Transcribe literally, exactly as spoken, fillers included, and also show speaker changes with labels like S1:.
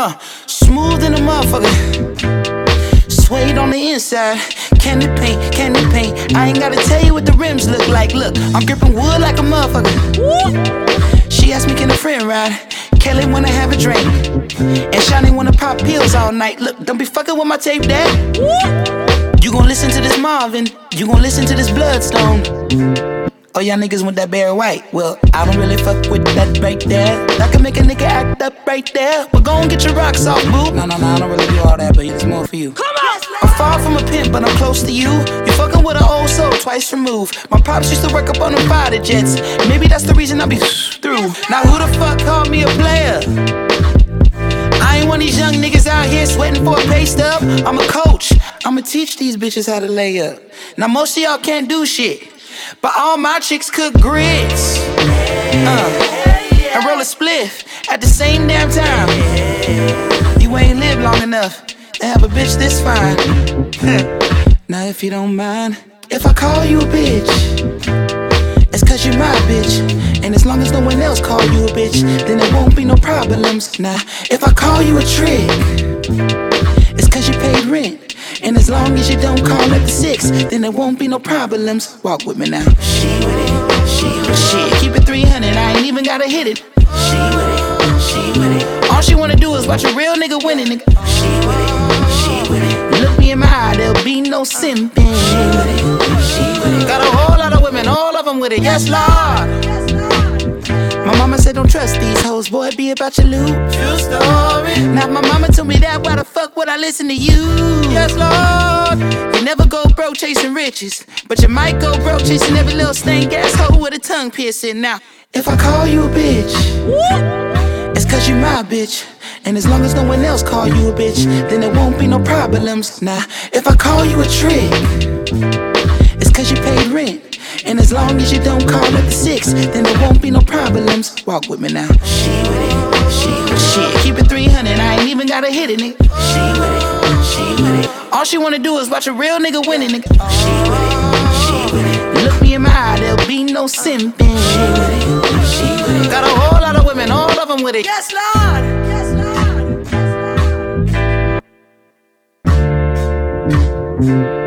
S1: Uh, smooth in the motherfucker. Suede on the inside. Candy paint, candy paint. I ain't gotta tell you what the rims look like. Look, I'm gripping wood like a motherfucker. She asked me, can a friend ride? Kelly wanna have a drink. And Shawty wanna pop pills all night. Look, don't be fucking with my tape, dad. You gon' listen to this Marvin. You gon' listen to this Bloodstone. Oh, y'all niggas want that Barry White. Well, I don't really fuck with that right there. That can make a nigga act up right there. But go and get your rocks off, boo. No, no, no, I don't really do all that, but it's more for you. Come on! I'm far from a pimp, but I'm close to you. You fucking with an old soul twice removed. My pops used to work up on them fighter jets. Maybe that's the reason I be through. Now who the fuck called me a player? I ain't one of these young niggas out here sweating for a pay stub. I'm a coach. I'ma teach these bitches how to lay up. Now most of y'all can't do shit, but all my chicks cook grits uh, and roll a spliff at the same damn time. You ain't lived long enough to have a bitch this fine. Now if you don't mind, if I call you a bitch, it's cause you're my bitch. And as long as no one else call you a bitch, then there won't be no problems. Now if I call you a trick, it's cause you paid rent. And as long as you don't call at the six, then there won't be no problems. Walk with me now. She with it, she with it. Shit, keep it three hundred, I ain't even gotta hit it. She with it, she with it. All she wanna do is watch a real nigga winning, nigga. She with it, she with it. Look me in my eye, there'll be no simping. She with it, she with it. Got a whole lot of women, all of them with it, yes Lord. My mama said don't trust these hoes, boy, be about your loot. True story. Now my mama told me that, why the fuck would I listen to you? Yes, Lord. You never go broke chasing riches, but you might go broke chasing every little stank ass hoe with a tongue piercing. Now, if I call you a bitch, it's cause you my bitch. And as long as no one else call you a bitch, then there won't be no problems. Now, if I call you a trick, it's cause you paid rent. And as long as you don't call at the six, then there won't be no problems. Walk with me now. She with it, she with it. Shit, keep it three hundred, I ain't even gotta hit it, nigga. She with it, she with it. All she wanna do is watch a real nigga winning, nigga. She with it, she with it. Look me in my eye, there'll be no simping. She with it, she with it. Got a whole lot of women, all of them with it. Yes, Lord. Yes, Lord.